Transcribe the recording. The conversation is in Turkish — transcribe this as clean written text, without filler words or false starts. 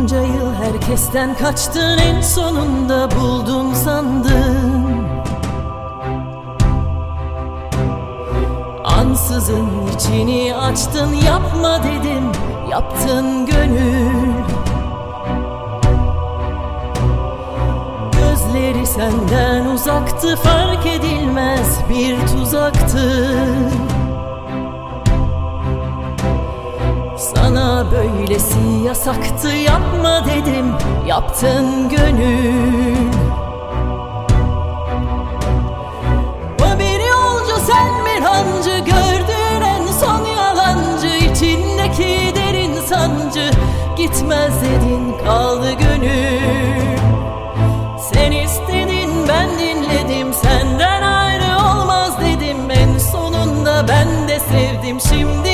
Bunca yıl herkesten kaçtın, en sonunda buldum sandın. Ansızın içini açtın, yapma dedim, yaptın gönül. Gözleri senden uzaktı, fark edilmez bir tuzaktı. Sana böylesi yasaktı, yapma dedim, yaptın gönül. O bir yolcu, sen bir hancı, gördüğün en son yalancı. İçindeki derin sancı, gitmez dedin, kaldı gönül. Sen istedin, ben dinledim, senden ayrı olmaz dedim. En sonunda ben de sevdim, şimdi